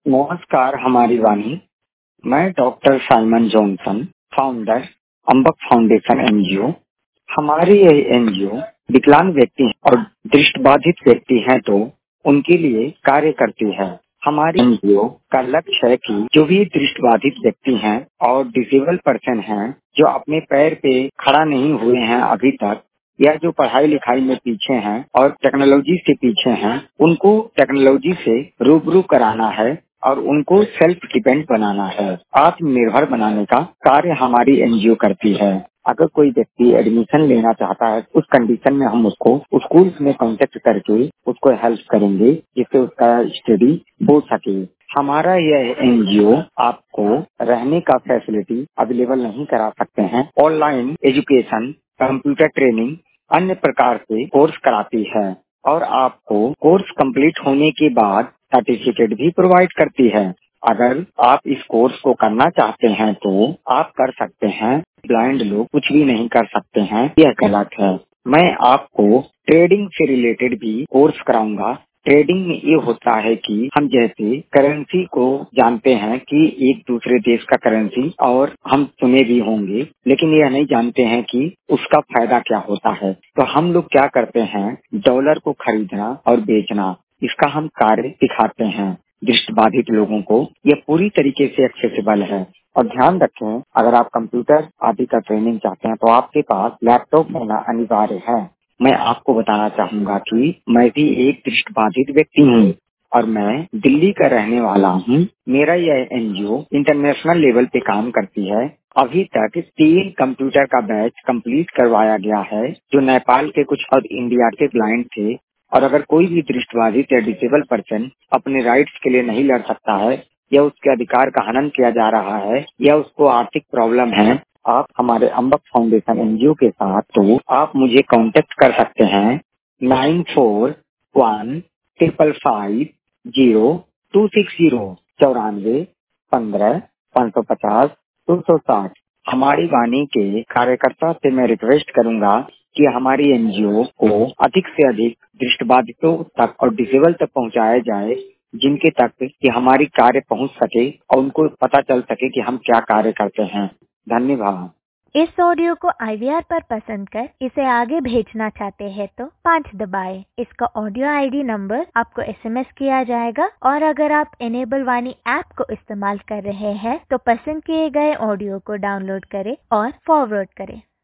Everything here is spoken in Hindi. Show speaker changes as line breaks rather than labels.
नमस्कार हमारी वाणी। मैं doctor Simon Johnson, founder Ambak foundation NGO. हमारी यह एनजीओ विकलांग व्यक्ति और दृष्टिबाधित व्यक्ति हैं तो उनके लिए कार्य करती है। हमारी एनजीओ का लक्ष्य है कि जो भी दृष्टिबाधित व्यक्ति हैं और डिसेबल पर्सन हैं, जो अपने पैर पे खड़ा नहीं हुए हैं अभी तक, या जो पढ़ाई लिखाई में पीछे हैं और टेक्नोलॉजी से पीछे हैं, उनको टेक्नोलॉजी से रूबरू कराना है और उनको सेल्फ डिपेंड बनाना है, आत्मनिर्भर बनाने का कार्य हमारी एनजीओ करती है। अगर कोई व्यक्ति एडमिशन लेना चाहता है, उस कंडीशन में हम उसको स्कूल में कांटेक्ट करके उसको हेल्प करेंगे जिससे उसका स्टडी हो सके। हमारा यह एनजीओ आपको रहने का फैसिलिटी अवेलेबल नहीं करा सकते हैं। ऑनलाइन एजुकेशन, कंप्यूटर ट्रेनिंग, अन्य प्रकार से कोर्स कराती है और आपको कोर्स कंप्लीट होने के बाद सर्टिफिकेट भी प्रोवाइड करती है। अगर आप इस कोर्स को करना चाहते हैं तो आप कर सकते हैं। ब्लाइंड लोग कुछ भी नहीं कर सकते हैं, यह गलत है। मैं आपको ट्रेडिंग से रिलेटेड भी कोर्स कराऊंगा। ट्रेडिंग में ये होता है कि हम जैसे करेंसी को जानते हैं कि एक दूसरे देश का करेंसी, और हम सुने भी होंगे, लेकिन यह नहीं जानते हैं कि उसका फायदा क्या होता है। तो हम लोग क्या करते हैं, डॉलर को खरीदना और बेचना, इसका हम कार्य दिखाते हैं दृष्टिबाधित लोगों को। यह पूरी तरीके से एक्सेसिबल है। और ध्यान रखें, अगर आप कंप्यूटर आदि का ट्रेनिंग चाहते हैं तो आपके पास लैपटॉप होना अनिवार्य है। मैं आपको बताना चाहूंगा कि मैं भी एक दृष्टिबाधित व्यक्ति हूँ और मैं दिल्ली का रहने वाला हूँ। मेरा यह एनजीओ इंटरनेशनल लेवल पे काम करती है। अभी तक 3 कंप्यूटर का बैच कंप्लीट करवाया गया है, जो नेपाल के कुछ और इंडिया के ब्लाइंड थे। और अगर कोई भी दृष्टिबाधित या डिसेबल पर्सन अपने राइट्स के लिए नहीं लड़ सकता है, या उसके अधिकार का हनन किया जा रहा है, या उसको आर्थिक प्रॉब्लम है, आप हमारे अंबक फाउंडेशन एनजीओ के साथ तो आप मुझे कांटेक्ट कर सकते हैं 9415550260 9415550260। हमारी वाणी के कार्यकर्ता से मैं रिक्वेस्ट करूंगा कि हमारी एनजीओ को अधिक से अधिक दृष्टिबाधितों तक और डिसेबल तक पहुंचाया जाए, जिनके तक कि हमारी कार्य पहुंच सके और उनको पता चल सके कि हम क्या कार्य करते हैं। धन्यवाद।
इस ऑडियो को IVR पर पसंद कर इसे आगे भेजना चाहते हैं तो 5 दबाएं। इसका ऑडियो ID नंबर आपको SMS किया जाएगा। और अगर आप इनेबल वाणी ऐप को इस्तेमाल कर रहे हैं तो पसंद किए गए ऑडियो को डाउनलोड करें और फॉरवर्ड करें।